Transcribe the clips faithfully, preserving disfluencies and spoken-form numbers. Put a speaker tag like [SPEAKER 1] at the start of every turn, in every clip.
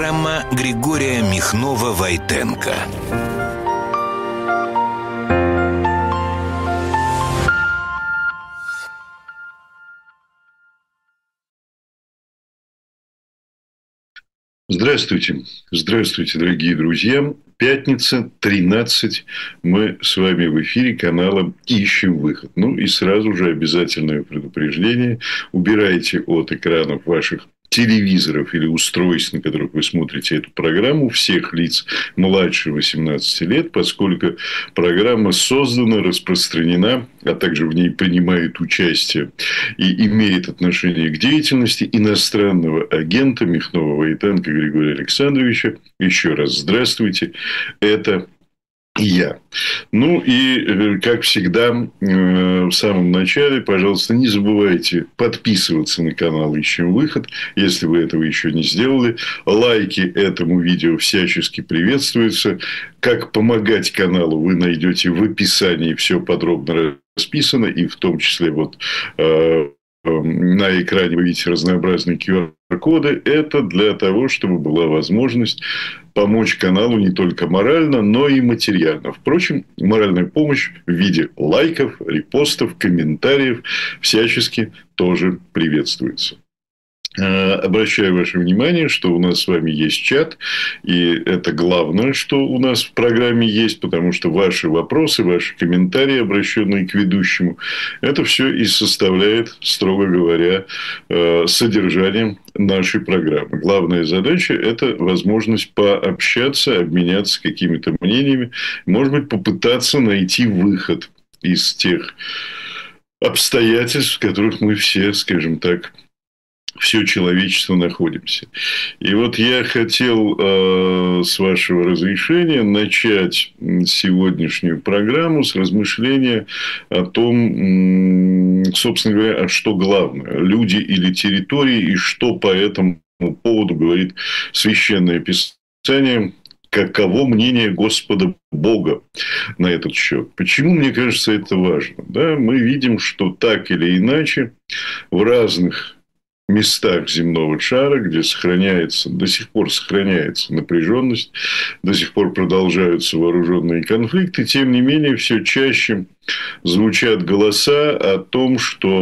[SPEAKER 1] Программа Григория Михнова-Войтенко.
[SPEAKER 2] Здравствуйте. Здравствуйте, дорогие друзья. Пятница, тринадцать. Мы с вами в эфире канала «Ищем выход». Ну и сразу же обязательное предупреждение. Убирайте от экранов ваших телевизоров или устройств, на которых вы смотрите эту программу, всех лиц младше восемнадцати лет, поскольку программа создана, распространена, а также в ней принимает участие и имеет отношение к деятельности иностранного агента Михнова-Войтенко Григория Александровича. Еще раз здравствуйте. Это я. Ну и, как всегда, в самом начале, пожалуйста, не забывайте подписываться на канал «Ищем выход», если вы этого еще не сделали. Лайки этому видео всячески приветствуются. Как помогать каналу, вы найдете в описании, все подробно расписано, и в том числе вот на экране вы видите разнообразные ку ар-коды. Это для того, чтобы была возможность помочь каналу не только морально, но и материально. Впрочем, моральная помощь в виде лайков, репостов, комментариев всячески тоже приветствуется. Обращаю ваше внимание, что у нас с вами есть чат, и это главное, что у нас в программе есть, потому что ваши вопросы, ваши комментарии, обращенные к ведущему, это все и составляет, строго говоря, содержание нашей программы. Главная задача – это возможность пообщаться, обменяться какими-то мнениями, может быть, попытаться найти выход из тех обстоятельств, в которых мы все, скажем так, все человечество находимся. И вот я хотел, э, с вашего разрешения, начать сегодняшнюю программу с размышления о том, собственно говоря, а что главное, люди или территории, и что по этому поводу говорит Священное Писание, каково мнение Господа Бога на этот счет. Почему, мне кажется, это важно? Да? Мы видим, что так или иначе в разных местах земного шара, где сохраняется, до сих пор сохраняется напряженность, до сих пор продолжаются вооруженные конфликты, тем не менее, все чаще звучат голоса о том, что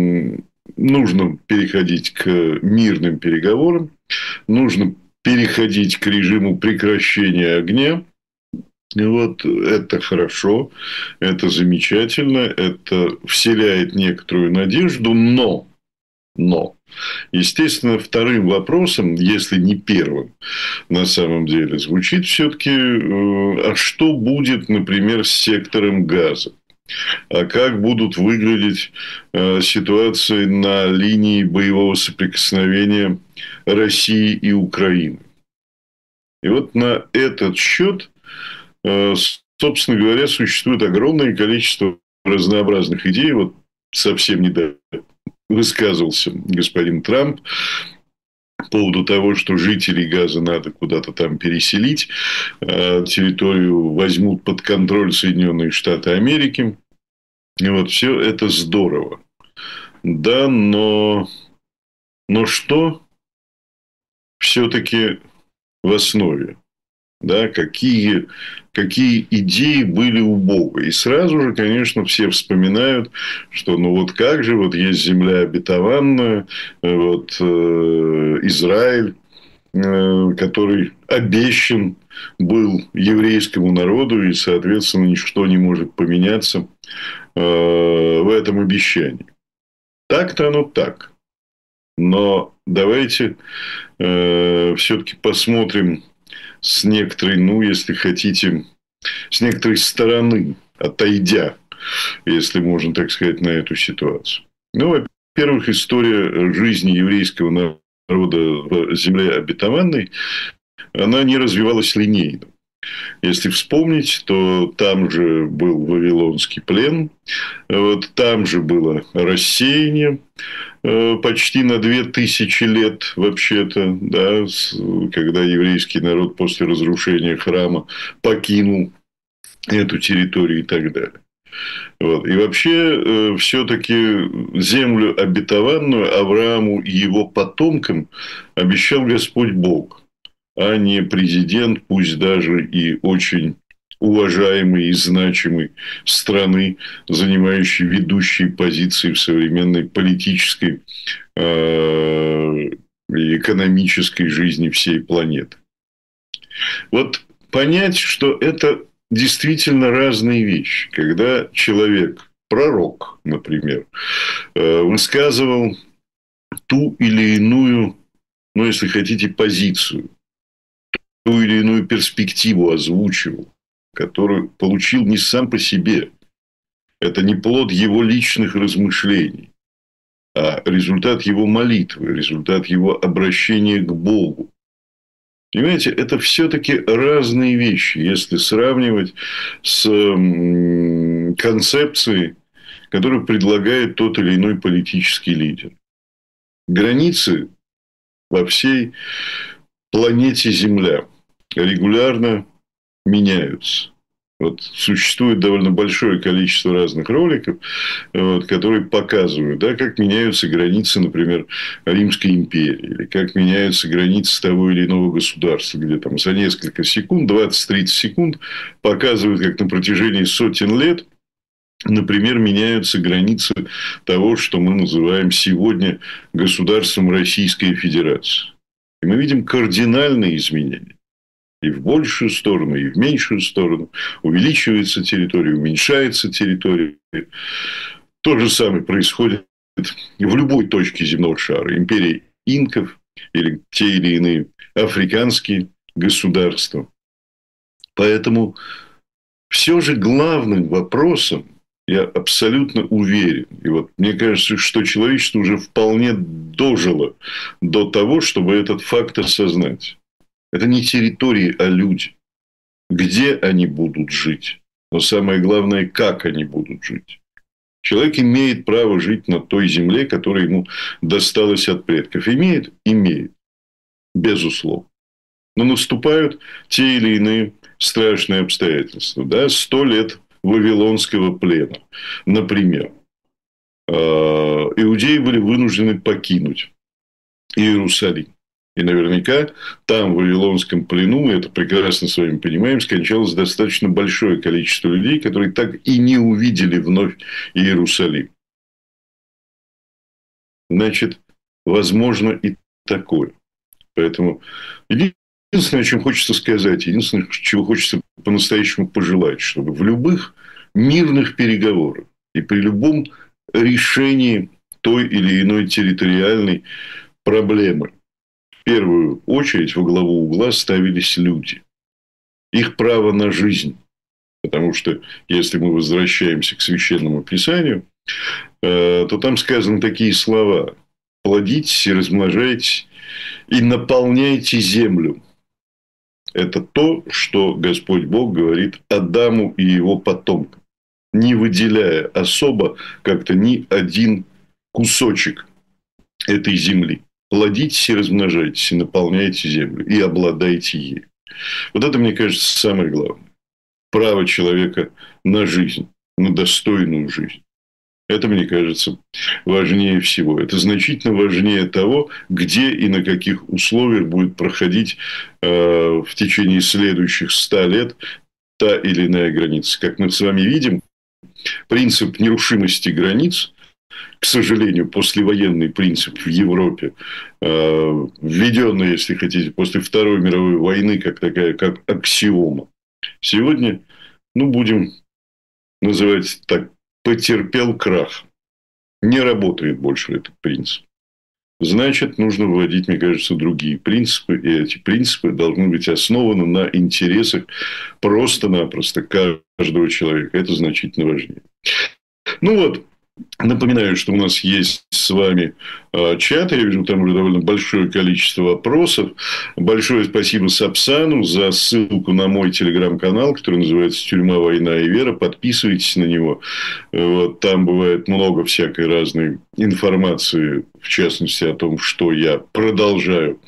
[SPEAKER 2] нужно переходить к мирным переговорам, нужно переходить к режиму прекращения огня. И вот это хорошо, это замечательно, это вселяет некоторую надежду, но, но, естественно, вторым вопросом, если не первым, на самом деле, звучит все-таки, а что будет, например, с сектором Газа? А как будут выглядеть ситуации на линии боевого соприкосновения России и Украины? И вот на этот счет, собственно говоря, существует огромное количество разнообразных идей. Вот совсем недавно высказывался господин Трамп по поводу того, что жителей Газа надо куда-то там переселить, территорию возьмут под контроль Соединенные Штаты Америки. И вот все это здорово. Да, но, но что все-таки в основе? Да, какие, какие идеи были у Бога. И сразу же, конечно, все вспоминают, что ну вот как же, вот есть земля обетованная, вот э, Израиль, э, который обещан был еврейскому народу, и, соответственно, ничто не может поменяться э, в этом обещании. Так-то оно так. Но давайте э, все-таки посмотрим с некоторой, ну, если хотите, с некоторой стороны, отойдя, если можно так сказать, на эту ситуацию. Ну, во-первых, история жизни еврейского народа в земле обетованной, она не развивалась линейно. Если вспомнить, то там же был Вавилонский плен, вот, там же было рассеяние почти на две тысячи лет, вообще-то, да, когда еврейский народ после разрушения храма покинул эту территорию и так далее. Вот. И вообще, все-таки землю обетованную Аврааму и его потомкам обещал Господь Бог. а не президент, пусть даже и очень уважаемой и значимой страны, занимающей ведущие позиции в современной политической и экономической жизни всей планеты. Вот понять, что это действительно разные вещи. Когда человек, пророк, например, высказывал ту или иную, ну, если хотите, позицию, ту или иную перспективу озвучивал, которую получил не сам по себе. Это не плод его личных размышлений, а результат его молитвы, результат его обращения к Богу. Понимаете, это все-таки разные вещи, если сравнивать с концепцией, которую предлагает тот или иной политический лидер. Границы во всей планете Земля регулярно меняются. Вот существует довольно большое количество разных роликов, вот, которые показывают, да, как меняются границы, например, Римской империи, или как меняются границы того или иного государства, где там за несколько секунд, двадцать-тридцать секунд, показывают, как на протяжении сотен лет, например, меняются границы того, что мы называем сегодня государством Российская Федерация. И мы видим кардинальные изменения. И в большую сторону, и в меньшую сторону. Увеличивается территория, уменьшается территория. То же самое происходит в любой точке земного шара. Империя инков или те или иные африканские государства. Поэтому все же главным вопросом, я абсолютно уверен, и вот мне кажется, что человечество уже вполне дожило до того, чтобы этот факт осознать. Это не территории, а люди. Где они будут жить? Но самое главное, как они будут жить. Человек имеет право жить на той земле, которая ему досталась от предков. Имеет? Имеет. Безусловно. Но наступают те или иные страшные обстоятельства. Да? Сто лет Вавилонского плена, например. Иудеи были вынуждены покинуть Иерусалим. И наверняка там, в Вавилонском плену, мы это прекрасно с вами понимаем, скончалось достаточно большое количество людей, которые так и не увидели вновь Иерусалим. Значит, возможно и такое. Поэтому единственное, о чем хочется сказать, единственное, чего хочется по-настоящему пожелать, чтобы в любых мирных переговорах и при любом решении той или иной территориальной проблемы в первую очередь во главу угла ставились люди. Их право на жизнь. Потому что, если мы возвращаемся к Священному Писанию, то там сказаны такие слова: плодитесь и размножайтесь, и наполняйте землю. Это то, что Господь Бог говорит Адаму и его потомкам, не выделяя особо как-то ни один кусочек этой земли. Плодитесь и размножайтесь, и наполняйте землю, и обладайте ей. Вот это, мне кажется, самое главное. Право человека на жизнь, на достойную жизнь. Это, мне кажется, важнее всего. Это значительно важнее того, где и на каких условиях будет проходить э, в течение следующих ста лет та или иная граница. Как мы с вами видим, принцип нерушимости границ, к сожалению, послевоенный принцип в Европе, э, введенный, если хотите, после Второй мировой войны, как такая, как аксиома, сегодня, ну, будем называть так, потерпел крах. Не работает больше этот принцип. Значит, нужно вводить, мне кажется, другие принципы. И эти принципы должны быть основаны на интересах просто-напросто каждого человека. Это значительно важнее. Ну вот, напоминаю, что у нас есть с вами чат. Я вижу, там уже довольно большое количество вопросов. Большое спасибо Сапсану за ссылку на мой телеграм-канал, который называется «Тюрьма, война и вера». Подписывайтесь на него. Вот, там бывает много всякой разной информации, в частности, о том, что я продолжаю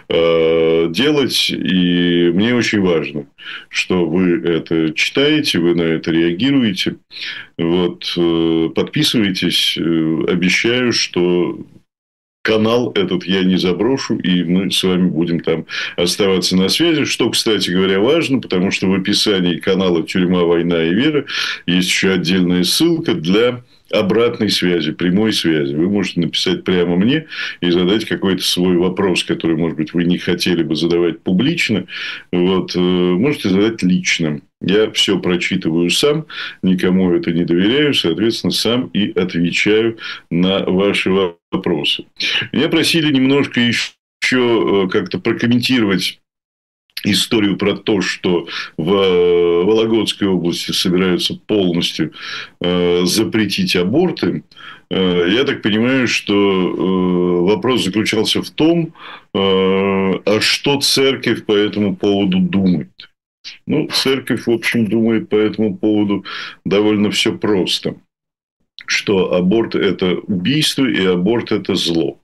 [SPEAKER 2] э, делать. И мне очень важно, что вы это читаете, вы на это реагируете. Вот, э, подписывайтесь. Обещаю, что канал этот я не заброшу, и мы с вами будем там оставаться на связи. Что, кстати говоря, важно, потому что в описании канала «Тюрьма, война и вера» есть еще отдельная ссылка для обратной связи, прямой связи. Вы можете написать прямо мне и задать какой-то свой вопрос, который, может быть, вы не хотели бы задавать публично. Вот, можете задать лично. Я все прочитываю сам, никому это не доверяю, соответственно, сам и отвечаю на ваши вопросы. Меня просили немножко еще как-то прокомментировать историю про то, что в Вологодской области собираются полностью запретить аборты. Я так понимаю, что вопрос заключался в том, а что церковь по этому поводу думает. Ну, церковь, в общем, думает по этому поводу довольно все просто. Что аборт – это убийство, и аборт – это зло.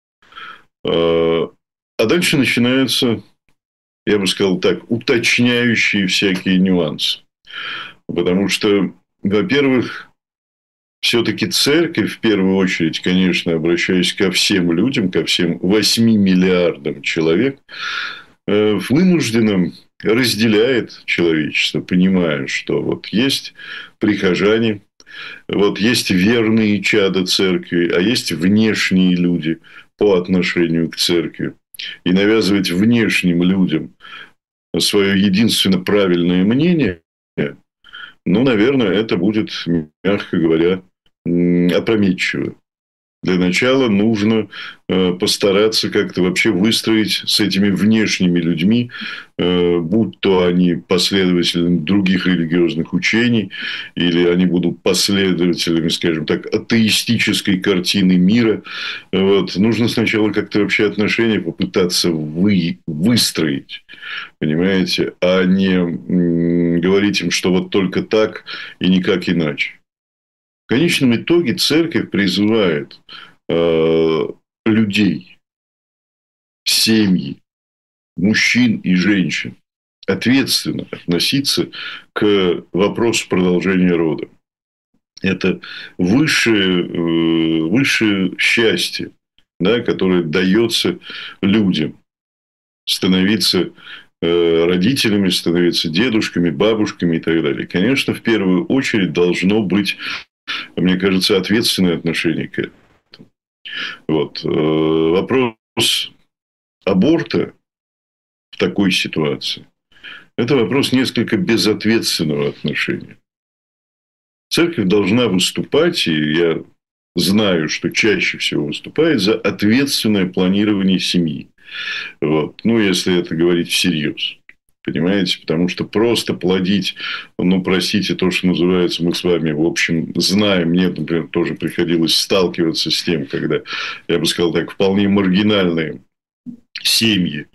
[SPEAKER 2] А дальше начинаются, я бы сказал так, уточняющие всякие нюансы. Потому что, во-первых, все-таки церковь, в первую очередь, конечно, обращаясь ко всем людям, ко всем восьми миллиардам человек, вынуждена разделяет человечество, понимая, что вот есть прихожане, вот есть верные чада церкви, а есть внешние люди по отношению к церкви. И навязывать внешним людям свое единственно правильное мнение, ну, наверное, это будет, мягко говоря, опрометчиво. Для начала нужно постараться как-то вообще выстроить с этими внешними людьми, будь то они последователи других религиозных учений, или они будут последователями, скажем так, атеистической картины мира. Вот. Нужно сначала как-то вообще отношения попытаться вы, выстроить, понимаете, а не говорить им, что вот только так и никак иначе. В конечном итоге церковь призывает э, людей, семьи, мужчин и женщин ответственно относиться к вопросу продолжения рода. Это высшее, э, высшее счастье, да, которое дается людям. Становиться э, родителями, становиться дедушками, бабушками и так далее. Конечно, в первую очередь должно быть, мне кажется, ответственное отношение к этому. Вот. Вопрос аборта в такой ситуации – это вопрос несколько безответственного отношения. Церковь должна выступать, и я знаю, что чаще всего выступает за ответственное планирование семьи. Вот. Ну, если это говорить всерьез. Понимаете? Потому что просто плодить, ну, простите, то, что называется, мы с вами, в общем, знаем. Мне, например, тоже приходилось сталкиваться с тем, когда, я бы сказал так, вполне маргинальные семьи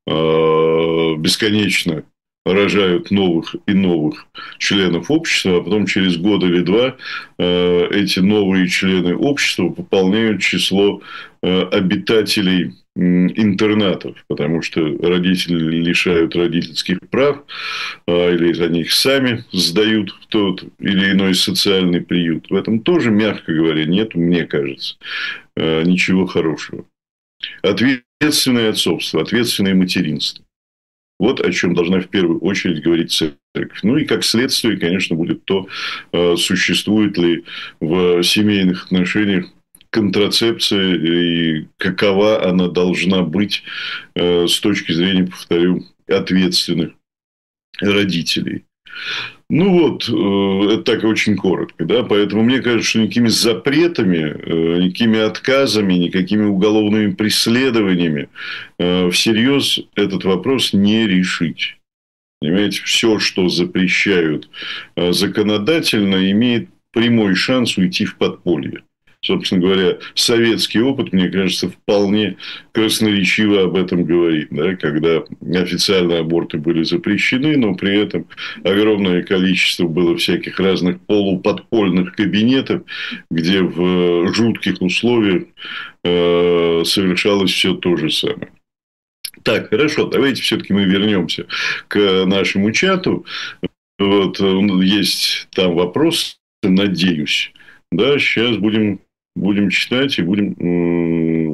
[SPEAKER 2] э, бесконечно рожают новых и новых членов общества, а потом через год или два э, эти новые члены общества пополняют число э, обитателей интернатов, потому что родители лишают родительских прав, или они их сами сдают в тот или иной социальный приют. В этом тоже, мягко говоря, нет, мне кажется, ничего хорошего. Ответственное отцовство, ответственное материнство. Вот о чем должна в первую очередь говорить церковь. Ну и как следствие, конечно, будет то, существует ли в семейных отношениях контрацепция и какова она должна быть с точки зрения, повторю, ответственных родителей. Ну вот, это так очень коротко, да, поэтому мне кажется, что никакими запретами, никакими отказами, никакими уголовными преследованиями всерьез этот вопрос не решить. Понимаете, все, что запрещают законодательно, имеет прямой шанс уйти в подполье. Собственно говоря, советский опыт, мне кажется, вполне красноречиво об этом говорит. Да? Когда официально аборты были запрещены, но при этом огромное количество было всяких разных полуподпольных кабинетов, где в жутких условиях э, совершалось все то же самое. Так, хорошо, давайте все-таки мы вернемся к нашему чату. Вот, есть там вопрос, надеюсь. Да, сейчас будем... Будем читать и будем,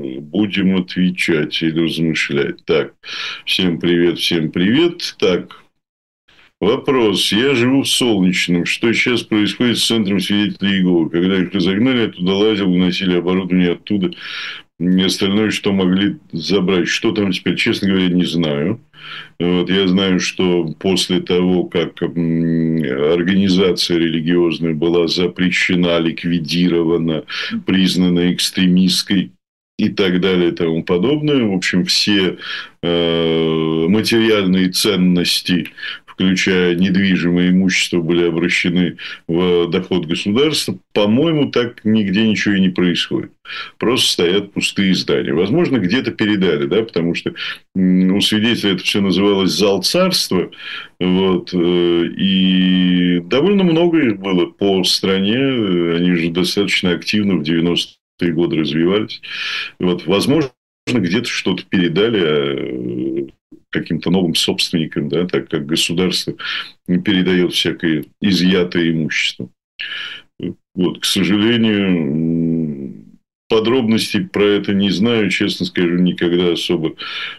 [SPEAKER 2] будем отвечать или размышлять. Так, всем привет, всем привет. Так, вопрос. Я живу в Солнечном. Что сейчас происходит с центром свидетелей Иеговы? Когда их разогнали, я туда лазил, выносили оборудование оттуда. И остальное, что могли забрать. Что там теперь, честно говоря, не знаю. Вот, я знаю, что после того, как организация религиозная была запрещена, ликвидирована, признана экстремистской и так далее и тому подобное, в общем, все э, материальные ценности, включая недвижимое имущество, были обращены в доход государства, по-моему, так нигде ничего и не происходит. Просто стоят пустые здания. Возможно, где-то передали, да, потому что у свидетелей это все называлось «Зал царства». Вот, и довольно много их было по стране. Они же достаточно активно в девяностые годы развивались. Вот, возможно, где-то что-то передали каким-то новым собственникам, да, так как государство передает всякое изъятое имущество. Вот, к сожалению, подробностей про это не знаю, честно скажу, никогда особо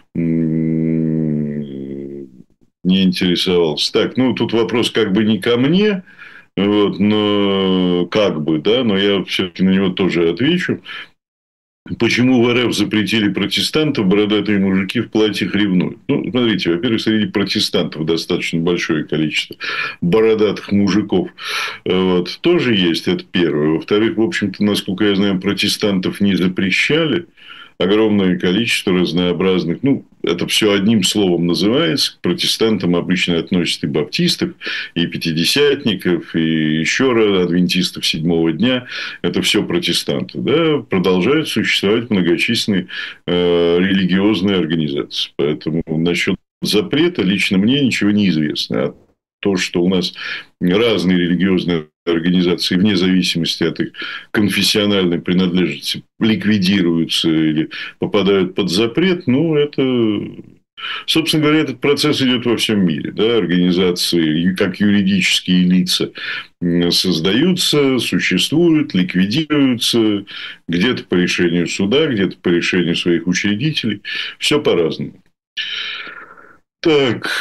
[SPEAKER 2] не интересовался. Так, ну, тут вопрос как бы не ко мне, вот, но как бы, да, но я все-таки на него тоже отвечу. Почему в РФ запретили протестантов, бородатые мужики в платьях ревнуют? Ну, смотрите, во-первых, среди протестантов достаточно большое количество бородатых мужиков. Вот, тоже есть, это первое. Во-вторых, в общем-то, насколько я знаю, протестантов не запрещали. Огромное количество разнообразных, ну, это все одним словом называется. К протестантам обычно относят и баптистов, и пятидесятников, и еще раз адвентистов седьмого дня. Это все протестанты. Да? Продолжают существовать многочисленные э, религиозные организации. Поэтому насчет запрета лично мне ничего не известно. А то, что у нас разные религиозные организации, вне зависимости от их конфессиональной принадлежности, ликвидируются или попадают под запрет, ну, это... Собственно говоря, этот процесс идет во всем мире. Да? Организации, как юридические лица, создаются, существуют, ликвидируются, где-то по решению суда, где-то по решению своих учредителей. Все по-разному. Так...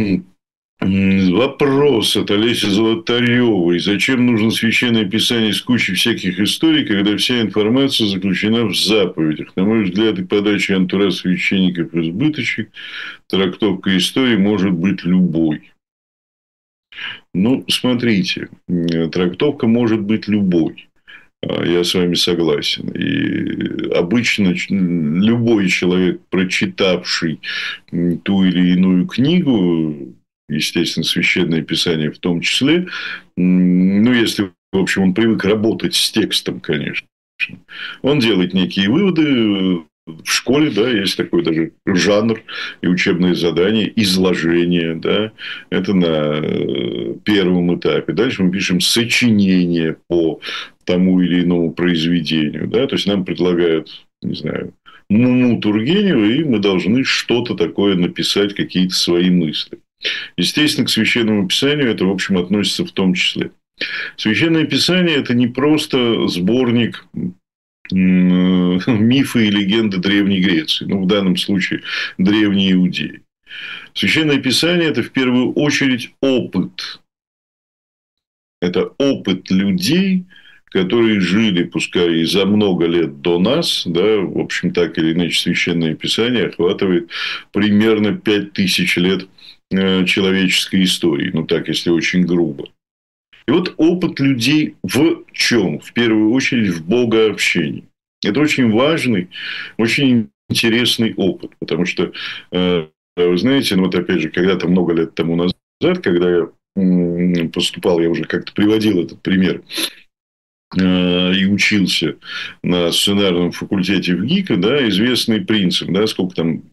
[SPEAKER 2] Вопрос от Олеси Золотаревой. Зачем нужно священное писание с кучей всяких историй, когда вся информация заключена в заповедях? На мой взгляд, и подача антураж священников избыточек, трактовка истории может быть любой. Ну, смотрите, трактовка может быть любой. Я с вами согласен. И обычно любой человек, прочитавший ту или иную книгу, естественно, священное писание в том числе, ну, если, в общем, он привык работать с текстом, конечно, он делает некие выводы. В школе, да, есть такой даже жанр и учебное задание, изложение, да, это на первом этапе. Дальше мы пишем сочинение по тому или иному произведению, да, то есть нам предлагают, не знаю, Муму Тургенева, и мы должны что-то такое написать, какие-то свои мысли. Естественно, к священному писанию это, в общем, относится в том числе. Священное писание – это не просто сборник мифы и легенды Древней Греции, ну, в данном случае, Древней Иудеи. Священное писание – это, в первую очередь, опыт. Это опыт людей, которые жили, пускай и за много лет до нас, да, в общем, так или иначе, священное писание охватывает примерно пять тысяч лет человеческой истории, ну так, если очень грубо. И вот опыт людей в чем? В первую очередь в богообщении. Это очень важный, очень интересный опыт, потому что, вы знаете, ну вот опять же, когда-то много лет тому назад, когда я поступал, я уже как-то приводил этот пример, и учился на сценарном факультете в ГИКа, да, известный принцип, да, сколько там,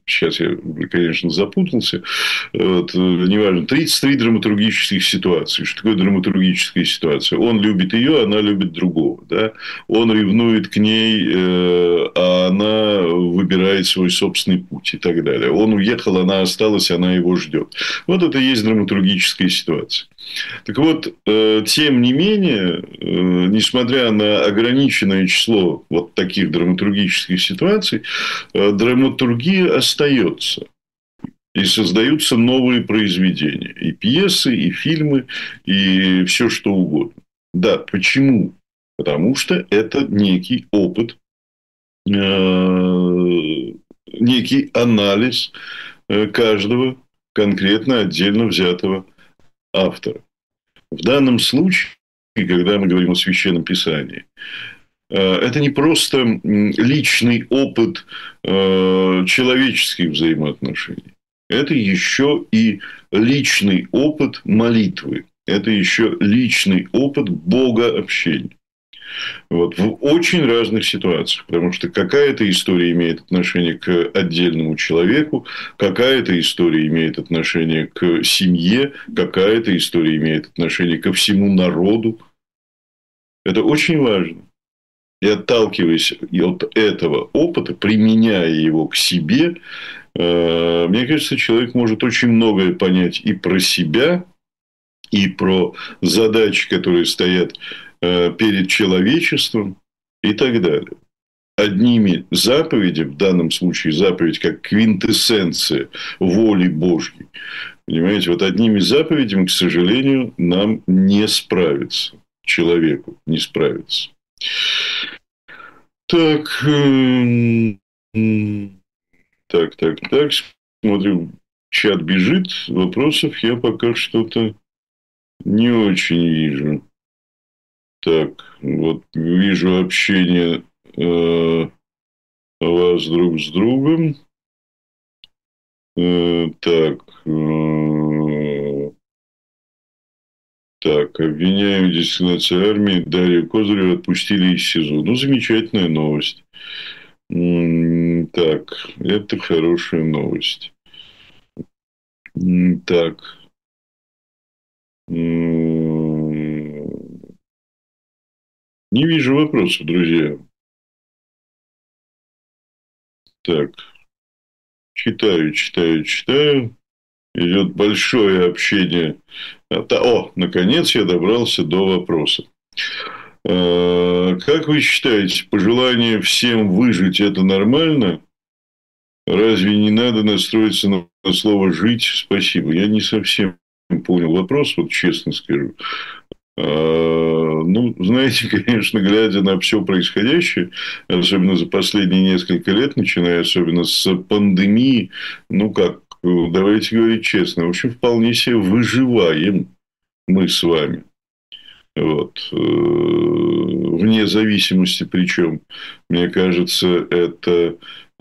[SPEAKER 2] сейчас я, конечно, запутался, вот, неважно, тридцать три драматургических ситуации. Что такое драматургическая ситуация? Он любит ее, она любит другого. Да? Он ревнует к ней, а она выбирает свой собственный путь и так далее. Он уехал, она осталась, она его ждет. Вот это и есть драматургическая ситуация. Так вот, тем не менее, несмотря на ограниченное число вот таких драматургических ситуаций, драматургия остается. И создаются новые произведения. И пьесы, и фильмы, и все что угодно. Да, почему? Потому что это некий опыт, некий анализ каждого конкретно отдельно взятого автора. В данном случае, когда мы говорим о Священном Писании, это не просто личный опыт человеческих взаимоотношений. Это еще и личный опыт молитвы. Это еще личный опыт богообщения. Вот, в очень разных ситуациях. Потому что какая-то история имеет отношение к отдельному человеку, какая-то история имеет отношение к семье, какая-то история имеет отношение ко всему народу. Это очень важно. И отталкиваясь от этого опыта, применяя его к себе, мне кажется, человек может очень многое понять и про себя, и про задачи, которые стоят перед человечеством, и так далее. Одними заповедями, в данном случае заповедь как квинтэссенция воли Божьей, понимаете, вот одними заповедями, к сожалению, нам не справиться. Человеку не справиться. Так, так, так, так, смотрю, чат бежит, вопросов я пока что-то не очень вижу. Так, вот вижу общение э, вас друг с другом. Э, так, э, так, обвиняем в дискриминации армии Дарью Козыреву отпустили из СИЗО. Ну, замечательная новость. Так, это хорошая новость. Так. Не вижу вопросов, друзья. Так. Читаю, читаю, читаю. Идет большое общение. О, наконец я добрался до вопроса. Как вы считаете, пожелание всем выжить – это нормально? Разве не надо настроиться на слово «жить»? Спасибо. Я не совсем понял вопрос, вот честно скажу. Ну, знаете, конечно, глядя на все происходящее, особенно за последние несколько лет, начиная особенно с пандемии, ну как, давайте говорить честно, в общем, вполне себе выживаем мы с вами. Вот. Вне зависимости, причем, мне кажется, это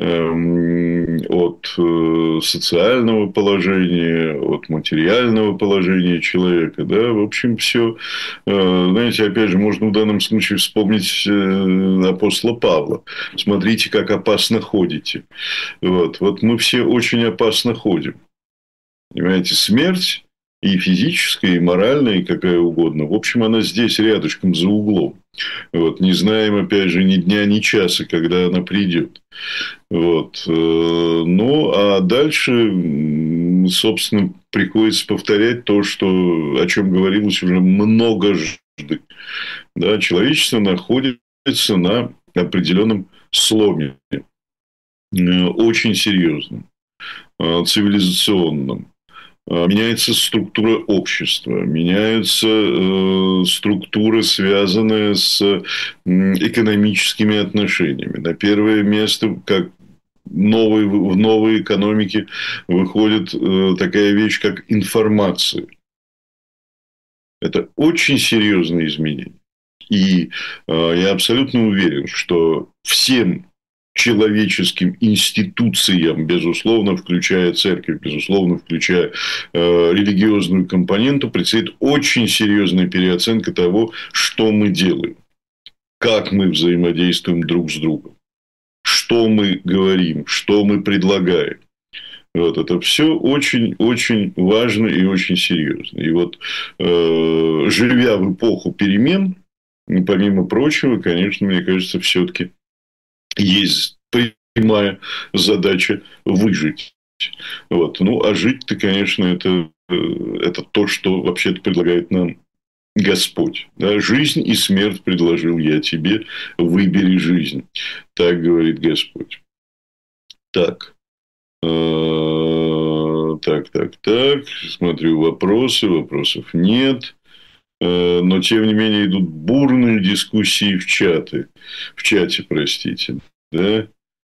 [SPEAKER 2] от социального положения, от материального положения человека, да, в общем, все, знаете, опять же, можно в данном случае вспомнить апостола Павла. Смотрите, как опасно ходите. Вот, вот мы все очень опасно ходим. Понимаете, смерть и физическая, и моральная, и какая угодно. В общем, она здесь рядышком за углом. Вот. Не знаем, опять же, ни дня, ни часа, когда она придет. Вот. Ну, а дальше, собственно, приходится повторять то, что, о чем говорилось уже многожды. Да, человечество находится на определенном сломе. Очень серьезном, цивилизационном. Меняется структура общества, меняется э, структура, связанная с э, экономическими отношениями. На первое место, как новой, в новой экономике, выходит э, такая вещь, как информация. Это очень серьезные изменения. И э, я абсолютно уверен, что всем человеческим институциям, безусловно, включая церковь, безусловно, включая э, религиозную компоненту, предстоит очень серьезная переоценка того, что мы делаем, как мы взаимодействуем друг с другом, что мы говорим, что мы предлагаем. Вот это все очень-очень важно и очень серьезно. И вот, э, живя в эпоху перемен, помимо прочего, конечно, мне кажется, все-таки есть прямая задача выжить. Вот. Ну, а жить-то, конечно, это, это то, что вообще-то предлагает нам Господь. Да? Жизнь и смерть предложил я тебе, выбери жизнь. Так говорит Господь. Так. Так, так, так. Смотрю вопросы. Вопросов нет. Но, тем не менее, идут бурные дискуссии в чаты. В чате, простите. Да?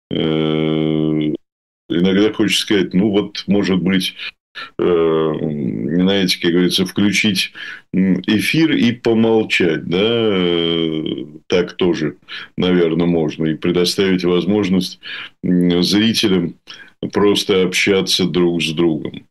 [SPEAKER 2] Иногда хочется сказать, ну, вот, может быть, знаете, как говорится, включить эфир и помолчать, да, так тоже, наверное, можно. И предоставить возможность зрителям просто общаться друг с другом.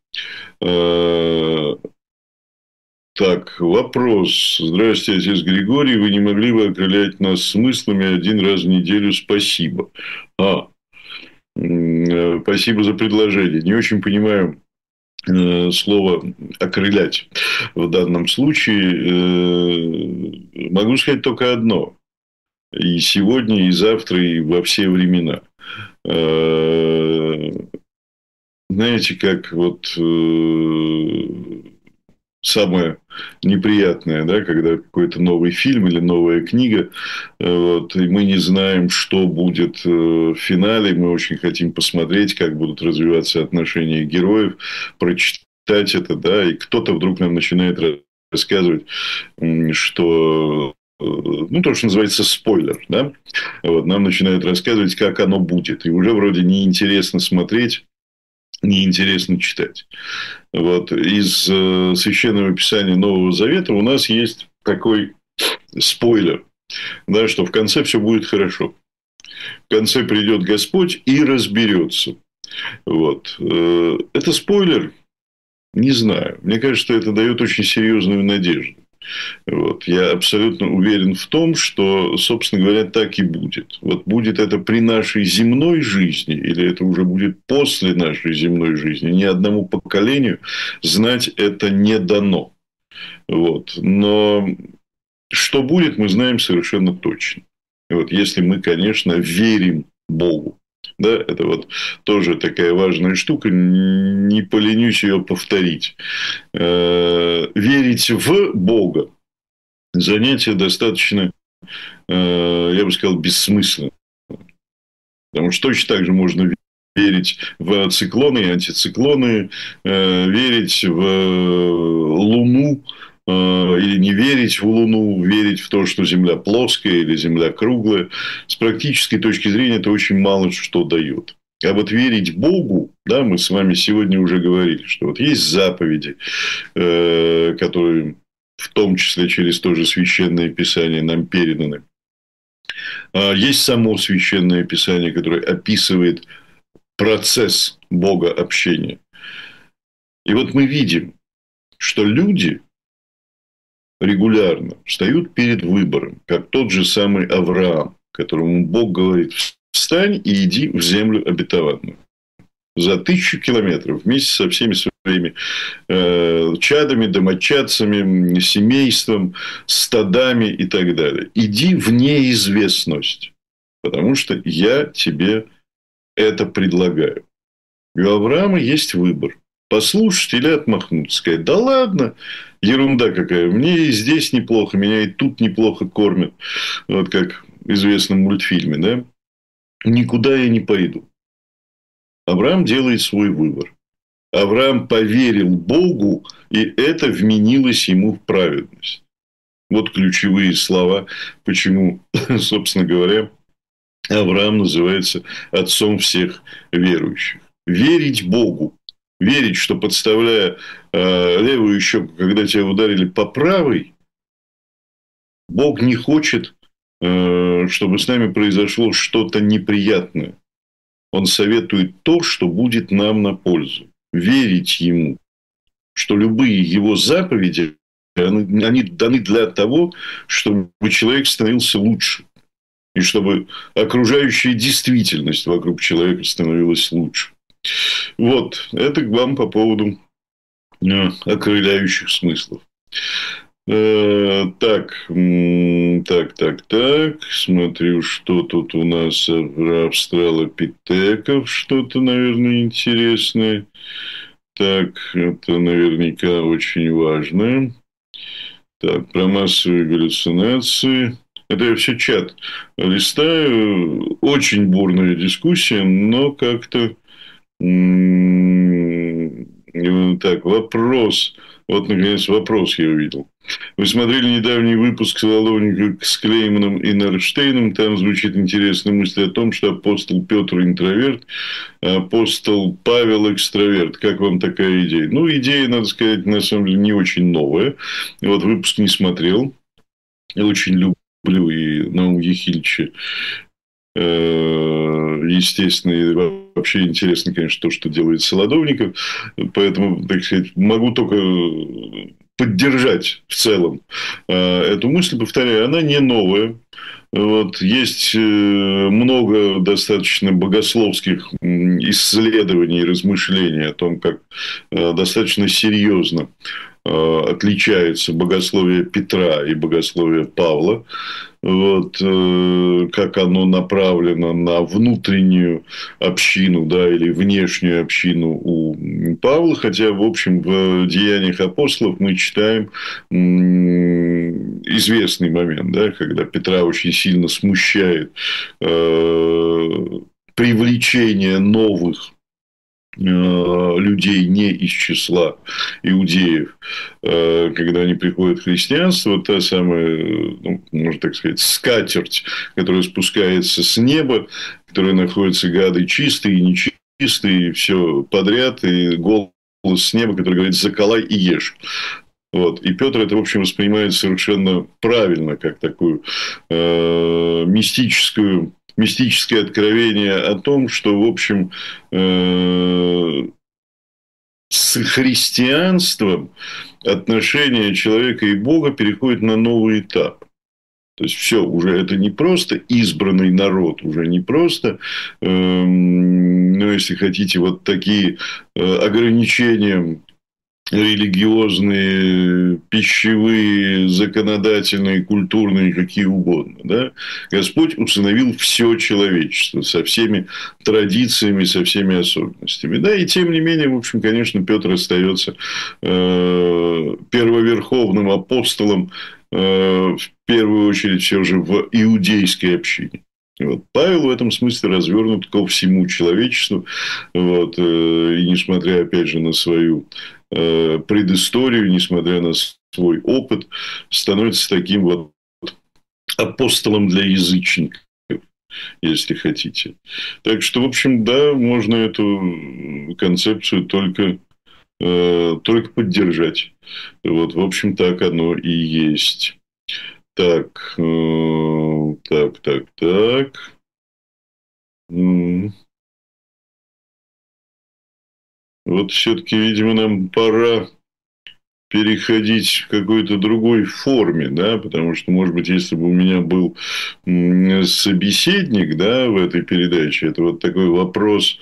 [SPEAKER 2] Так, вопрос. Здравствуйте, отец Григорий. Вы не могли бы окрылять нас смыслами один раз в неделю? Спасибо. А, спасибо за предложение. Не очень понимаю слово «окрылять» в данном случае. Могу сказать только одно. И сегодня, и завтра, и во все времена. Знаете, как вот самое неприятное, да, когда какой-то новый фильм или новая книга, вот, и мы не знаем, что будет в финале, мы очень хотим посмотреть, как будут развиваться отношения героев, прочитать это, да, и кто-то вдруг нам начинает рассказывать, что, ну, то, что называется спойлер, да, вот, нам начинают рассказывать, как оно будет, и уже вроде неинтересно смотреть, неинтересно читать. Вот. Из э, Священного Писания Нового Завета у нас есть такой спойлер, да, что в конце все будет хорошо. В конце придет Господь и разберется. Вот. Это спойлер? Не знаю. Мне кажется, что это дает очень серьезную надежду. Вот. Я абсолютно уверен в том, что, собственно говоря, так и будет. Вот будет это при нашей земной жизни, или это уже будет после нашей земной жизни, ни одному поколению знать это не дано. Вот. Но что будет, мы знаем совершенно точно. Вот. Если мы, конечно, верим Богу. Да, это вот тоже такая важная штука, не поленюсь ее повторить. Верить в Бога занятие достаточно, я бы сказал, бессмысленное. Потому что точно так же можно верить в циклоны и антициклоны, верить в Луну, или не верить в Луну, верить в то, что Земля плоская или Земля круглая. С практической точки зрения это очень мало что дает. А вот верить Богу, да, мы с вами сегодня уже говорили, что вот есть заповеди, которые в том числе через то же Священное Писание нам переданы. Есть само Священное Писание, которое описывает процесс богообщения. И вот мы видим, что люди регулярно встают перед выбором, как тот же самый Авраам, которому Бог говорит: встань и иди в землю обетованную. За тысячу километров вместе со всеми своими э, чадами, домочадцами, семейством, стадами и так далее. Иди в неизвестность, потому что я тебе это предлагаю. И у Авраама есть выбор: послушать или отмахнуться, сказать: да ладно, ерунда какая, мне и здесь неплохо, меня и тут неплохо кормят. Вот как в известном мультфильме, да? Никуда я не пойду. Авраам делает свой выбор. Авраам поверил Богу, и это вменилось ему в праведность. Вот ключевые слова, почему, собственно говоря, Авраам называется отцом всех верующих. Верить Богу. Верить, что, подставляя э, левую щеку, когда тебя ударили по правой, Бог не хочет, э, чтобы с нами произошло что-то неприятное. Он советует то, что будет нам на пользу. Верить Ему, что любые Его заповеди, они даны для того, чтобы человек становился лучше. И чтобы окружающая действительность вокруг человека становилась лучше. Вот, это к вам по поводу э, окрыляющих смыслов. Э, так, так, так, так. Смотрю, что тут у нас про австралопитеков. Что-то, наверное, интересное. Так, это наверняка очень важно. Так, про массовые галлюцинации. Это я все чат листаю. Очень бурная дискуссия, но как-то... Так, вопрос. Вот, наконец, вопрос я увидел. Вы смотрели недавний выпуск «Солодовника» с Клейманом и Норштейном. Там звучит интересная мысль о том, что апостол Петр интроверт, а апостол Павел экстраверт. Как вам такая идея? Ну, идея, надо сказать, на самом деле не очень новая. Вот выпуск не смотрел. Я очень люблю и Наум Ехильевича. Естественно, и вообще интересно, конечно, то, что делает Солодовников. Поэтому, так сказать, могу только поддержать в целом эту мысль. Повторяю, она не новая. Вот, есть много достаточно богословских исследований и размышлений о том, как достаточно серьезно отличается богословие Петра и богословие Павла. Вот, как оно направлено на внутреннюю общину, да, или внешнюю общину у Павла, хотя, в общем, в Деяниях апостолов мы читаем известный момент, да, когда Петра очень сильно смущает э, привлечение новых людей не из числа иудеев, когда они приходят в христианство, та самая, ну, можно так сказать, скатерть, которая спускается с неба, в которой находятся гады чистые и нечистые, и все подряд, и голос с неба, который говорит «заколай и ешь». Вот. И Петр это, в общем, воспринимает совершенно правильно, как такую э, мистическую мистическое откровение о том, что, в общем, с христианством отношения человека и Бога переходят на новый этап. То есть, все, уже это не просто избранный народ, уже не просто, ну, если хотите, вот такие ограничения религиозные, пищевые, законодательные, культурные, какие угодно. Да? Господь усыновил все человечество со всеми традициями, со всеми особенностями. Да, и тем не менее, в общем, конечно, Петр остается э, первоверховным апостолом, э, в первую очередь, все же в иудейской общине. Вот. Павел в этом смысле развернут ко всему человечеству. Вот. И несмотря, опять же, на свою предысторию, несмотря на свой опыт, становится таким вот апостолом для язычников, если хотите. Так что, в общем, да, можно эту концепцию только, только поддержать. Вот, в общем, так оно и есть. Так, так, так, так. Вот все-таки, видимо, нам пора переходить в какой-то другой форме, да, потому что, может быть, если бы у меня был собеседник, да, в этой передаче, это вот такой вопрос,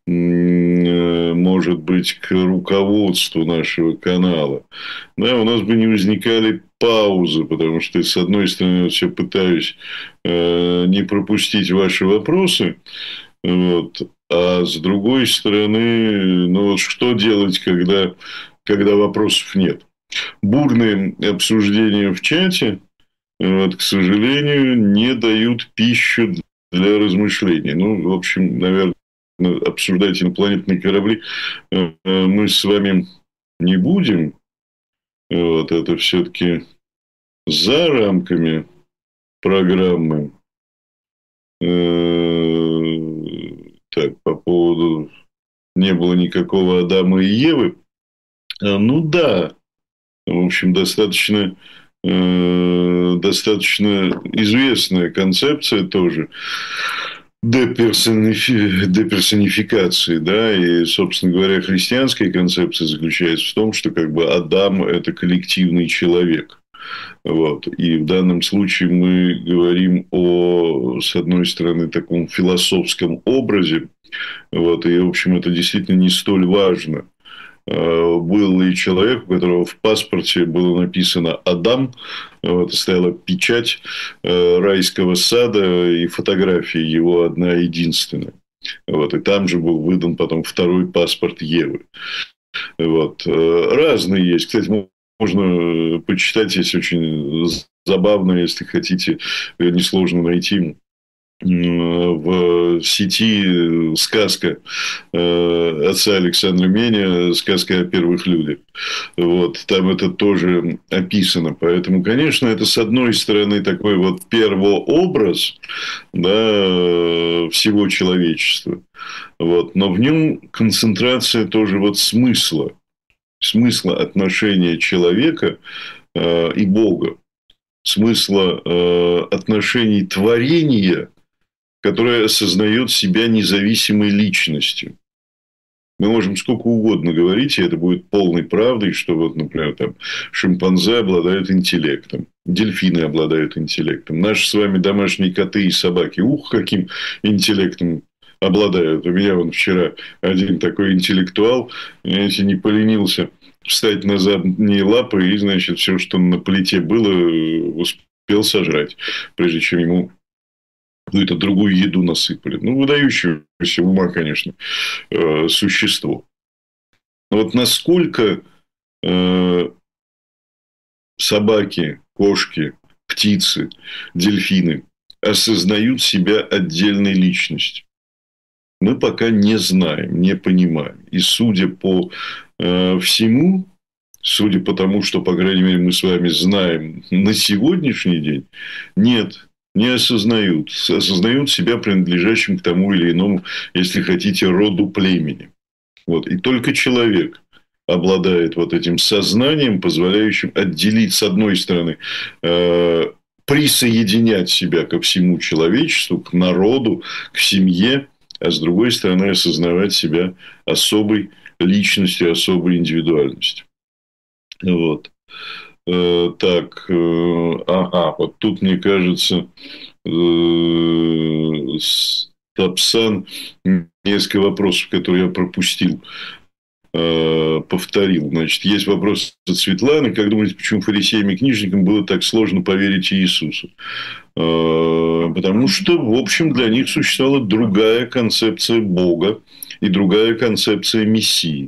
[SPEAKER 2] может быть, к руководству нашего канала, да, у нас бы не возникали паузы, потому что, с одной стороны, я все пытаюсь не пропустить ваши вопросы, вот, а с другой стороны, ну вот что делать, когда, когда вопросов нет? Бурные обсуждения в чате, вот, к сожалению, не дают пищу для размышлений. Ну, в общем, наверное, обсуждать инопланетные корабли мы с вами не будем. Вот, это все-таки за рамками программы. Так, по поводу не было никакого Адама и Евы. Ну да, в общем, достаточно, э, достаточно известная концепция тоже деперсонифи... деперсонификации, да, и, собственно говоря, христианская концепция заключается в том, что как бы Адам – это коллективный человек. Вот. И в данном случае мы говорим о, с одной стороны, таком философском образе. Вот. И, в общем, это действительно не столь важно. Был ли человек, у которого в паспорте было написано «Адам», вот, стояла печать райского сада и фотография его одна единственная. Вот, и там же был выдан потом второй паспорт Евы. Вот. Разные есть. Кстати, можно почитать, есть очень забавно, если хотите, несложно найти в сети сказка отца Александра Меня, сказка о первых людях. Вот, там это тоже описано. Поэтому, конечно, это, с одной стороны, такой вот первообраз, да, всего человечества. Вот, но в нем концентрация тоже вот смысла. Смысла отношения человека и Бога. Смысла отношений творения, которая осознает себя независимой личностью. Мы можем сколько угодно говорить, и это будет полной правдой, что, вот, например, там, шимпанзе обладают интеллектом, дельфины обладают интеллектом, наши с вами домашние коты и собаки, ух, каким интеллектом обладают. У меня вон вчера один такой интеллектуал, знаете, не поленился встать на задние лапы и, значит, все, что на плите было, успел сожрать, прежде чем ему какую-то другую еду насыпали. Ну, выдающегося ума, конечно, существо. Но вот насколько собаки, кошки, птицы, дельфины осознают себя отдельной личностью, мы пока не знаем, не понимаем. И судя по всему, судя по тому, что, по крайней мере, мы с вами знаем на сегодняшний день, нет, не осознают. Осознают себя принадлежащим к тому или иному, если хотите, роду племени. Вот. И только человек обладает вот этим сознанием, позволяющим отделить, с одной стороны, э, присоединять себя ко всему человечеству, к народу, к семье, а с другой стороны, осознавать себя особой личностью, особой индивидуальностью. Вот. Так, ага, вот тут, мне кажется, Тапсан несколько вопросов, которые я пропустил, повторил. Значит, есть вопрос от Светланы. Как думаете, почему фарисеям и книжникам было так сложно поверить Иисусу? Потому что, в общем, для них существовала другая концепция Бога и другая концепция Мессии.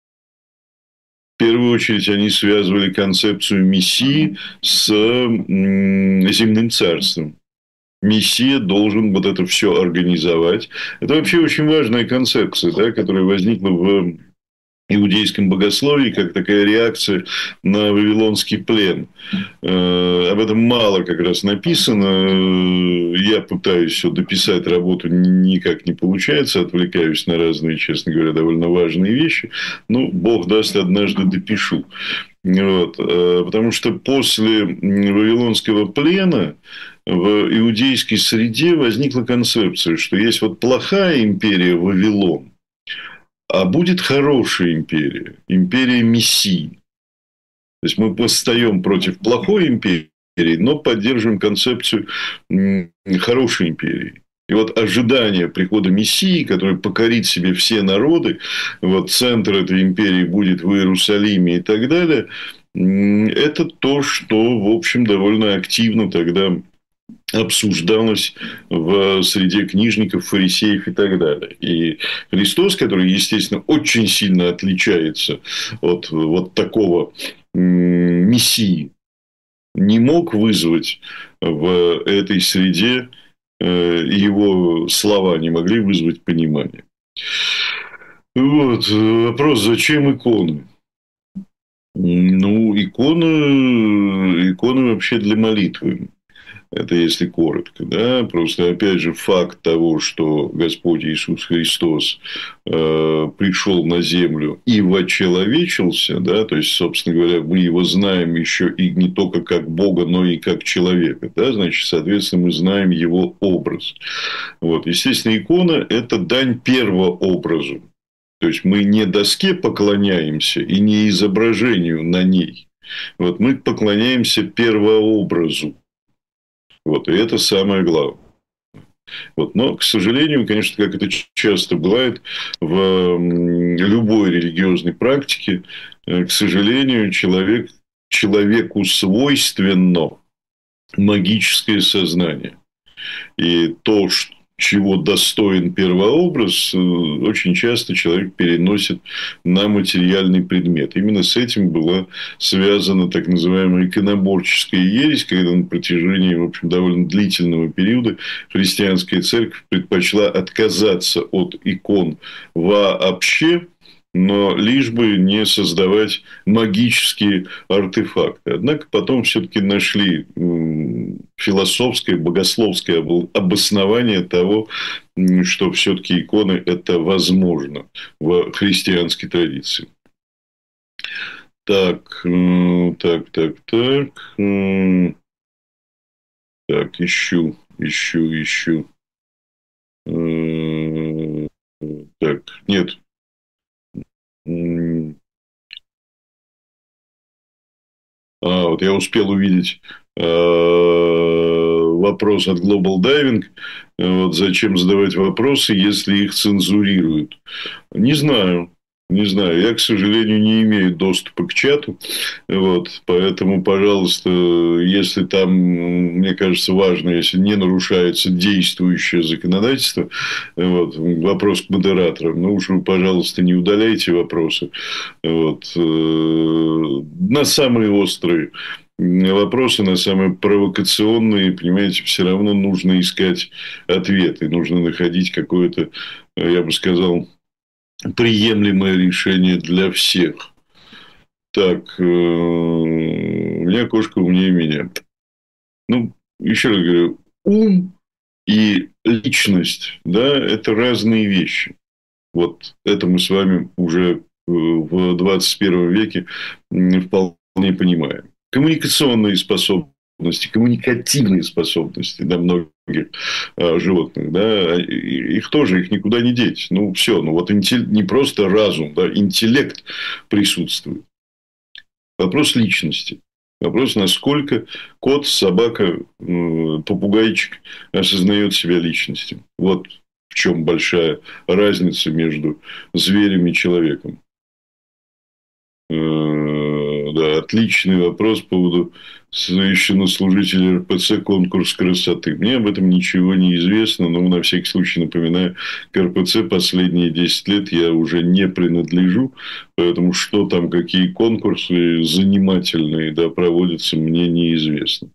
[SPEAKER 2] В первую очередь, они связывали концепцию Мессии с земным царством. Мессия должен вот это все организовать. Это вообще очень важная концепция, да, которая возникла в иудейском богословии, как такая реакция на вавилонский плен. Об этом мало как раз написано. Я пытаюсь все дописать, работу никак не получается, отвлекаюсь на разные, честно говоря, довольно важные вещи. Ну, Бог даст, однажды допишу. Вот. Потому что после вавилонского плена в иудейской среде возникла концепция, что есть вот плохая империя Вавилон, а будет хорошая империя, империя Мессии. То есть мы восстаем против плохой империи, но поддерживаем концепцию хорошей империи. И вот ожидание прихода Мессии, который покорит себе все народы, вот центр этой империи будет в Иерусалиме и так далее, это то, что, в общем, довольно активно тогда обсуждалось в среде книжников, фарисеев и так далее. И Христос, который, естественно, очень сильно отличается от вот такого мессии, не мог вызвать в этой среде, его слова не могли вызвать понимание. Вот. Вопрос, зачем иконы? Ну, иконы, иконы вообще для молитвы. Это если коротко, да, просто, опять же, факт того, что Господь Иисус Христос э, пришел на землю и вочеловечился, да, то есть, собственно говоря, мы его знаем еще и не только как Бога, но и как человека, да, значит, соответственно, мы знаем его образ. Вот, естественно, икона – это дань первообразу, то есть мы не доске поклоняемся и не изображению на ней, Вот мы поклоняемся первообразу. Вот, и это самое главное. Вот. Но, к сожалению, конечно, как это часто бывает в любой религиозной практике, к сожалению, человек, человеку свойственно магическое сознание. И то, чего достоин первообраз, очень часто человек переносит на материальный предмет. Именно с этим была связана так называемая иконоборческая ересь, когда на протяжении, в общем, довольно длительного периода христианская церковь предпочла отказаться от икон вообще, но лишь бы не создавать магические артефакты. Однако потом все-таки нашли философское, богословское обоснование того, что все-таки иконы это возможно в христианской традиции. Так, так, так, так. Так, ищу, ищу, ищу. Так, нет. А, вот я успел увидеть вопрос от Global Diving. Вот зачем задавать вопросы, если их цензурируют? Не знаю. Не знаю, я, к сожалению, не имею доступа к чату, вот, поэтому, пожалуйста, если там, мне кажется, важно, если не нарушается действующее законодательство, вот, вопрос к модераторам, ну уж вы, пожалуйста, не удаляйте вопросы, вот, на самые острые вопросы, на самые провокационные, понимаете, все равно нужно искать ответы, нужно находить какое-то, я бы сказал, приемлемое решение для всех. Так, у меня кошка умнее меня. Ну, еще раз говорю, ум и личность, да, это разные вещи. Вот это мы с вами уже в двадцать первом веке вполне понимаем. Коммуникационные способности. Коммуникативные способности, да, многих э, животных, да, их тоже, их никуда не деть. Ну, все, ну, вот интеллект, не просто разум, да, интеллект присутствует. Вопрос личности. Вопрос, насколько кот, собака, э, попугайчик осознает себя личностью. Вот в чем большая разница между зверем и человеком. Да, отличный вопрос по поводу священнослужителя эр пэ цэ конкурс красоты. Мне об этом ничего не известно, но на всякий случай напоминаю, к эр пэ цэ последние десять лет я уже не принадлежу, поэтому что там, какие конкурсы занимательные, да, проводятся, мне неизвестно.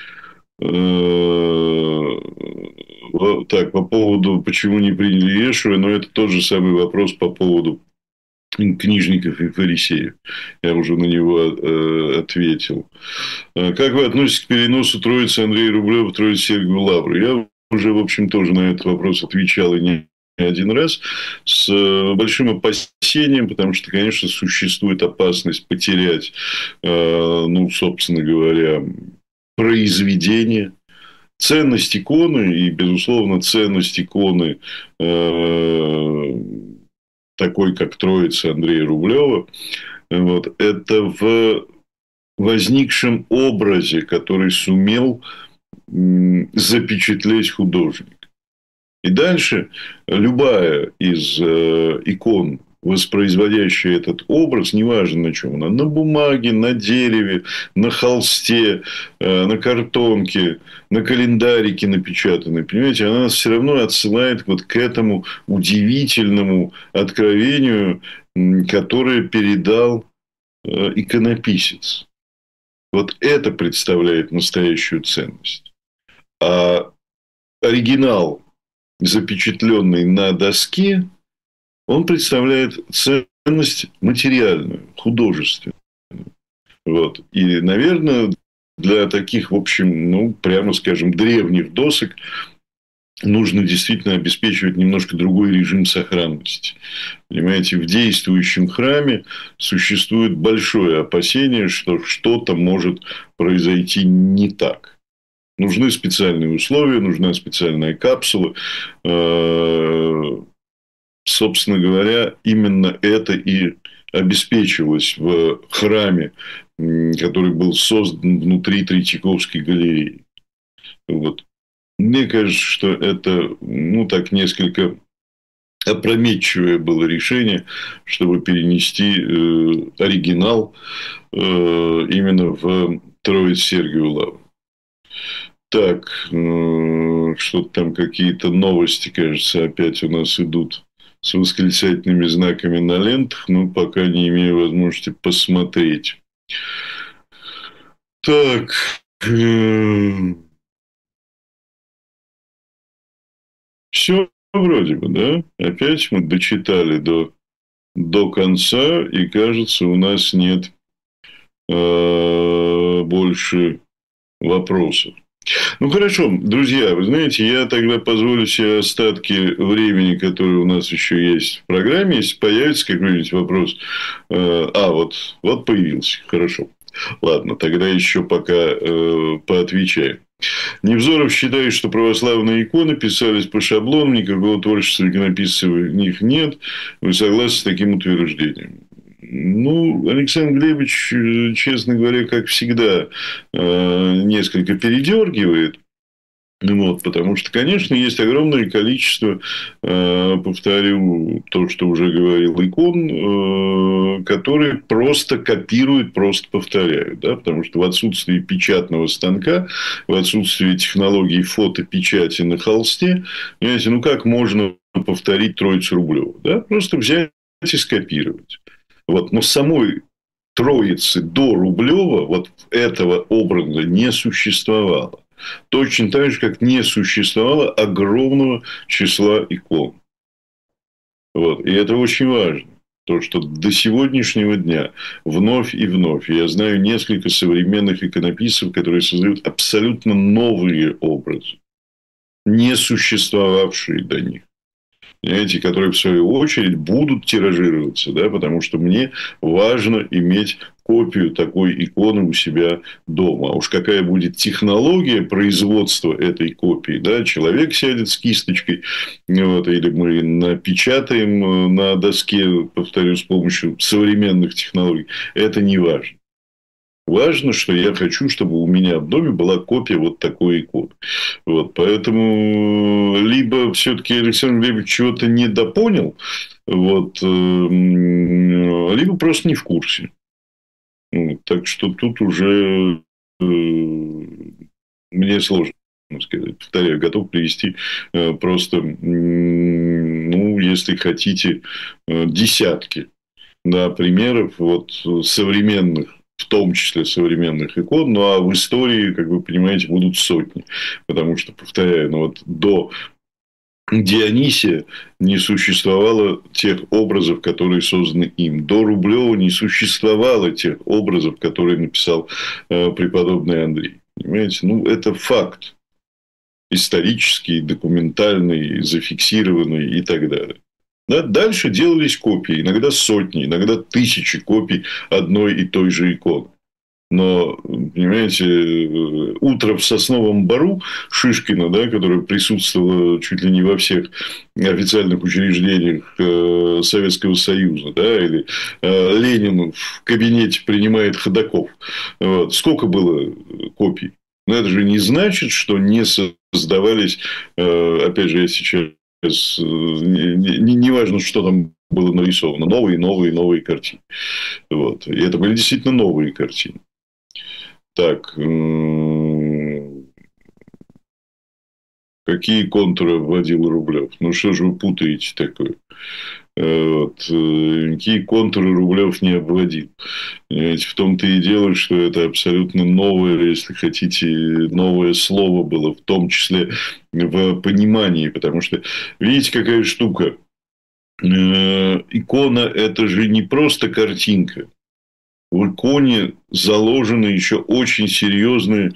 [SPEAKER 2] Так, по поводу, почему не приняли Иешуа, но это тот же самый вопрос по поводу книжников и фарисеев. Я уже на него э, ответил. Как вы относитесь к переносу Троицы Андрея Рублева в Троицу Сергию Лавру? Я уже, в общем, тоже на этот вопрос отвечал и не один раз с большим опасением, потому что, конечно, существует опасность потерять, э, ну, собственно говоря, произведение. Ценность иконы и, безусловно, ценность иконы э, такой, как Троица Андрея Рублева, вот, это в возникшем образе, который сумел запечатлеть художник. И дальше любая из э, икон, воспроизводящая этот образ, неважно на чем она, на бумаге, на дереве, на холсте, э, на картонке, на календарике напечатанной, понимаете, она нас все равно отсылает вот к этому удивительному откровению, которое передал э, иконописец. Вот это представляет настоящую ценность. А оригинал, запечатленный на доске, он представляет ценность материальную, художественную. Вот. И, наверное, для таких, в общем, ну, прямо скажем, древних досок нужно действительно обеспечивать немножко другой режим сохранности. Понимаете, в действующем храме существует большое опасение, что что-то может произойти не так. Нужны специальные условия, нужна специальная капсула. Собственно говоря, именно это и обеспечивалась в храме, который был создан внутри Третьяковской галереи. Вот. Мне кажется, что это, ну, так несколько опрометчивое было решение, чтобы перенести э, оригинал э, именно в Троице-Сергиеву лавру. Так, э, что-то там какие-то новости, кажется, опять у нас идут с восклицательными знаками на лентах, но пока не имею возможности посмотреть. Так, э, все вроде бы, да? Опять мы дочитали до, до конца, и кажется, у нас нет э, больше вопросов. Ну, хорошо, друзья, вы знаете, я тогда позволю себе остатки времени, которые у нас еще есть в программе. Если появится какой-нибудь вопрос... Э, а, вот, вот появился. Хорошо. Ладно, тогда еще пока э, поотвечаем. Невзоров считает, что православные иконы писались по шаблонам, никакого творчества иконописцев в них нет. Вы согласны с таким утверждением? Ну, Александр Глебович, честно говоря, как всегда, несколько передергивает. Вот, потому что, конечно, есть огромное количество, повторю то, что уже говорил, икон, которые просто копируют, просто повторяют. Да? Потому что в отсутствии печатного станка, в отсутствии технологий фотопечати на холсте, понимаете, ну как можно повторить Троицу Рублеву? Да? Просто взять и скопировать. Вот, но самой Троицы до Рублева вот этого образа не существовало. Точно так же, как не существовало огромного числа икон. Вот. И это очень важно. То, что до сегодняшнего дня вновь и вновь я знаю несколько современных иконописцев, которые создают абсолютно новые образы, не существовавшие до них. Понимаете, которые, в свою очередь, будут тиражироваться, да, потому что мне важно иметь копию такой иконы у себя дома. А уж какая будет технология производства этой копии, да, человек сядет с кисточкой, вот, или мы напечатаем на доске, повторю, с помощью современных технологий, это не важно. Важно, что я хочу, чтобы у меня в доме была копия вот такой иконы. Вот, поэтому либо все-таки Александр Глебович чего-то недопонял, вот, либо просто не в курсе. Так что тут уже мне сложно сказать. Повторяю, готов привести просто, ну, если хотите, десятки, да, примеров вот, современных, в том числе современных икон, ну а в истории, как вы понимаете, будут сотни. Потому что, повторяю, ну вот до Дионисия не существовало тех образов, которые созданы им. До Рублева не существовало тех образов, которые написал э, преподобный Андрей. Понимаете? Ну, это факт. Исторический, документальный, зафиксированный и так далее. Да? Дальше делались копии, иногда сотни, иногда тысячи копий одной и той же иконы. Но, понимаете, «Утро в сосновом бору» Шишкина, да, которая присутствовала чуть ли не во всех официальных учреждениях Советского Союза, да, или Ленин в кабинете принимает ходоков. Вот. Сколько было копий? Но это же не значит, что не создавались, опять же, я сейчас не, не важно, что там было нарисовано, новые, новые, новые картины. Вот. И это были действительно новые картины. Так, какие контуры вводил Рублев? Ну, что же вы путаете такое? Вот. Какие контуры Рублев не обводил? Понимаете, в том-то и дело, что это абсолютно новое, если хотите, новое слово было, в том числе в понимании. Потому что, видите, какая штука? Икона – это же не просто картинка. В иконе заложены еще очень серьезные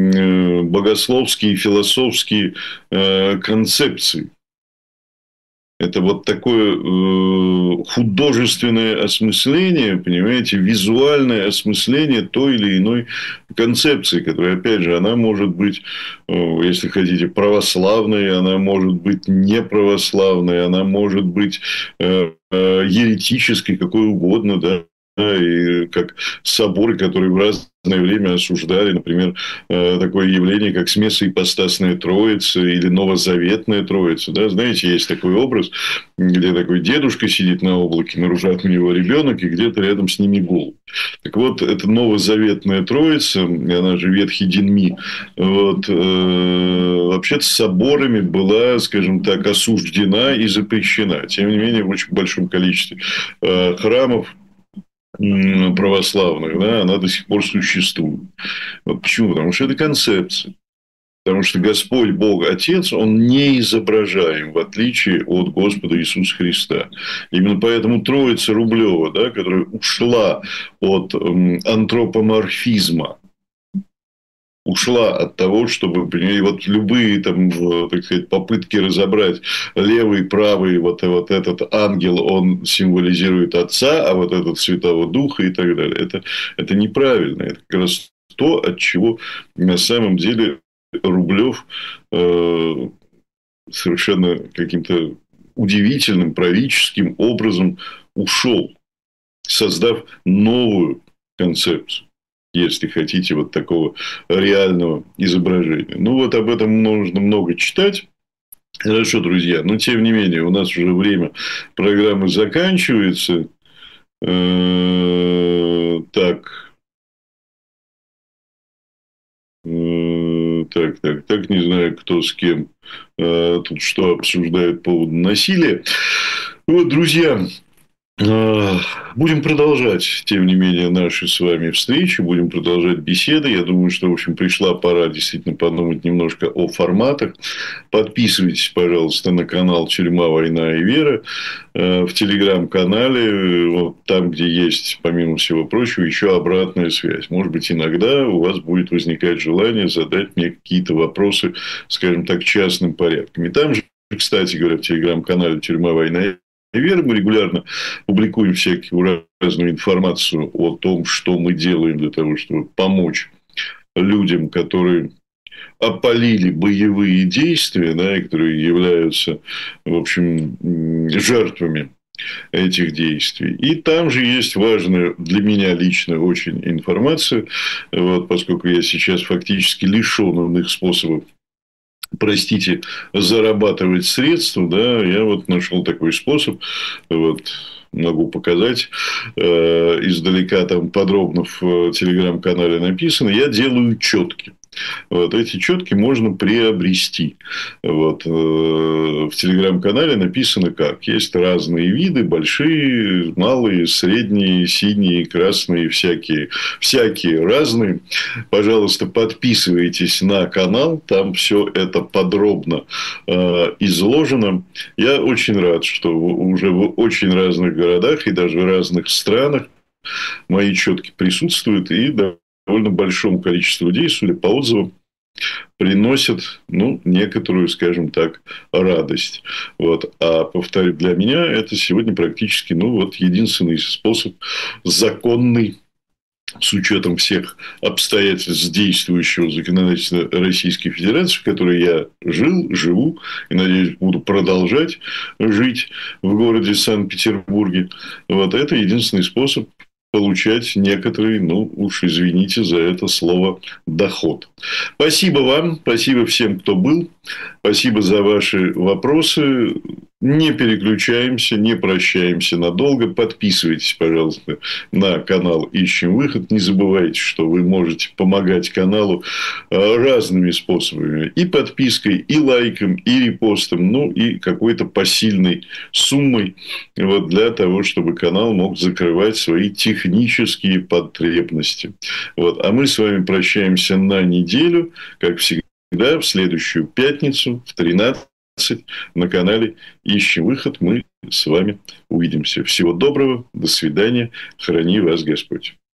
[SPEAKER 2] богословские и философские концепции. Это вот такое э, художественное осмысление, понимаете, визуальное осмысление той или иной концепции, которая, опять же, она может быть, э, если хотите, православной, она может быть неправославной, она может быть э, э, еретической, какой угодно, да. И как соборы, которые в разное время осуждали, например, такое явление, как смесоипостасная Троица или новозаветная Троица. Да? Знаете, есть такой образ, где такой дедушка сидит на облаке, на руках у него ребенок, и где-то рядом с ними голубь. Так вот, эта новозаветная Троица, она же Ветхий Динми, вот, э, вообще-то соборами была, скажем так, осуждена и запрещена. Тем не менее, в очень большом количестве э, храмов православных, да, она до сих пор существует. Вот почему? Потому что это концепция. Потому что Господь, Бог, Отец, Он не изображаем, в отличие от Господа Иисуса Христа. Именно поэтому Троица Рублева, да, которая ушла от антропоморфизма, ушла от того, чтобы вот любые там, так сказать, попытки разобрать левый, правый, вот, вот этот ангел, он символизирует отца, а вот этот Святого Духа и так далее. Это, это неправильно. Это как раз то, от чего на самом деле Рублев э, совершенно каким-то удивительным, правительским образом ушел, создав новую концепцию, если хотите, вот такого реального изображения. Ну, вот об этом нужно много читать. Хорошо, друзья. Но, тем не менее, у нас уже время программы заканчивается. Так. Так, так, так. Не знаю, кто с кем тут что обсуждает по поводу насилия. Вот, друзья, будем продолжать, тем не менее, наши с вами встречи, будем продолжать беседы. Я думаю, что, в общем, пришла пора действительно подумать немножко о форматах. Подписывайтесь, пожалуйста, на канал «Тюрьма, война и вера» в телеграм-канале, вот там, где есть, помимо всего прочего, еще обратная связь. Может быть, иногда у вас будет возникать желание задать мне какие-то вопросы, скажем так, частным порядком. И там же, кстати говоря, в телеграм-канале «Тюрьма, война и вера» мы регулярно публикуем всякую разную информацию о том, что мы делаем для того, чтобы помочь людям, которые опалили боевые действия, да, и которые являются, в общем, жертвами этих действий. И там же есть важная для меня лично очень информация, вот, поскольку я сейчас фактически лишен иных способов, простите, зарабатывать средства, да, я вот нашел такой способ, вот, могу показать, э, издалека там подробно в телеграм-канале написано, я делаю четки. Вот эти четки можно приобрести. Вот. В телеграм-канале написано как. Есть разные виды, большие, малые, средние, синие, красные, всякие, всякие разные. Пожалуйста, подписывайтесь на канал, там все это подробно э, изложено. Я очень рад, что уже в очень разных городах и даже в разных странах мои четки присутствуют, и да, довольно большому количеству людей, судя по отзывам, приносят, ну, некоторую, скажем так, радость. Вот. А, повторю, для меня это сегодня практически, ну, вот единственный способ законный, с учетом всех обстоятельств действующего законодательства Российской Федерации, в которой я жил, живу и, надеюсь, буду продолжать жить в городе Санкт-Петербурге. Вот это единственный способ получать некоторый, ну уж извините за это слово, доход. Спасибо вам, спасибо всем, кто был, спасибо за ваши вопросы. Не переключаемся, не прощаемся надолго. Подписывайтесь, пожалуйста, на канал «Ищем выход». Не забывайте, что вы можете помогать каналу разными способами. И подпиской, и лайком, и репостом, ну и какой-то посильной суммой, вот, для того, чтобы канал мог закрывать свои технические потребности. Вот. А мы с вами прощаемся на неделю, как всегда, в следующую пятницу в тринадцать на канале «Ищем выход». Мы с вами увидимся. Всего доброго, до свидания, храни вас Господь.